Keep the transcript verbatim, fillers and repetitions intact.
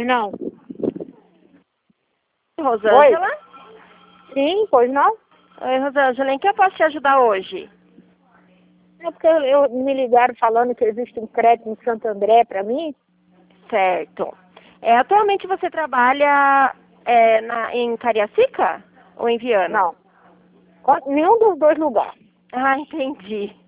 Pois não. Rosângela? Sim, pois não. Oi, Rosângela, em que eu posso te ajudar hoje? É porque eu, eu- me ligaram falando que existe um crédito em Santo André para mim. Certo. É, atualmente você trabalha é, na, em Cariacica ou em Viana? Não. Qual- Nenhum dos dois lugares. Ah, entendi.